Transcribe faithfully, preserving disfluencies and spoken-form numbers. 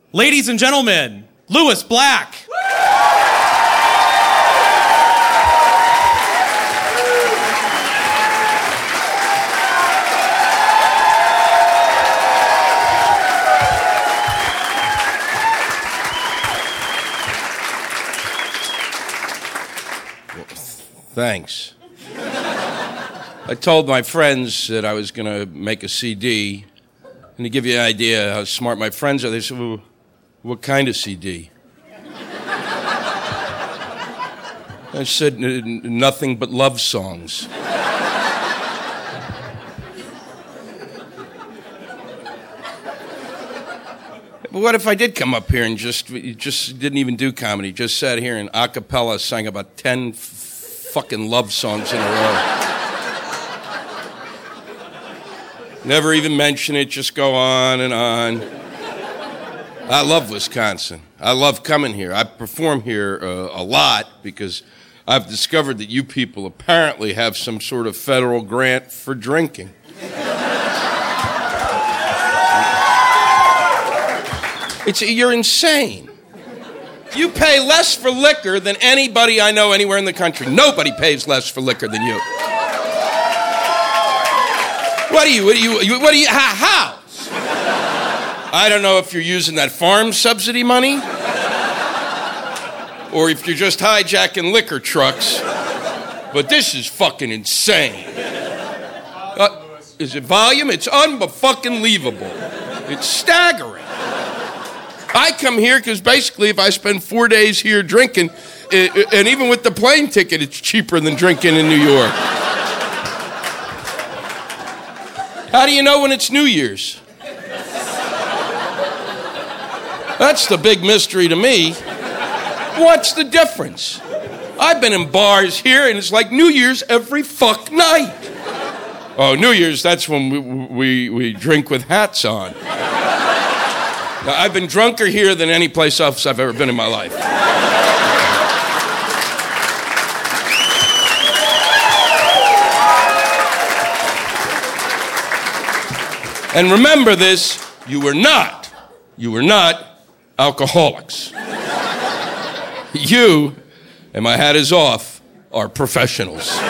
Ladies and gentlemen, Lewis Black. Thanks. I told my friends that I was going to make a C D, and to give you an idea how smart my friends are, they said, well, what kind of C D? I said, nothing but love songs. But what if I did come up here and just just didn't even do comedy, just sat here and a cappella sang about ten f- fucking love songs in a row? Never even mention it, just go on and on. I love Wisconsin. I love coming here. I perform here uh, a lot because I've discovered that you people apparently have some sort of federal grant for drinking. It's, you're insane. You pay less for liquor than anybody I know anywhere in the country. Nobody pays less for liquor than you. What do you, what do you, what do you, how? how? I don't know if you're using that farm subsidy money or if you're just hijacking liquor trucks, but this is fucking insane. Uh, is it volume? It's un-fucking-leavable. It's staggering. I come here because basically if I spend four days here drinking, it, and even with the plane ticket, it's cheaper than drinking in New York. How do you know when it's New Year's? That's the big mystery to me. What's the difference? I've been in bars here, and it's like New Year's every fuck night. Oh, New Year's, that's when we, we, we drink with hats on. Now, I've been drunker here than any place else I've ever been in my life. And remember this, you were not, you were not alcoholics. You, and my hat is off, are professionals.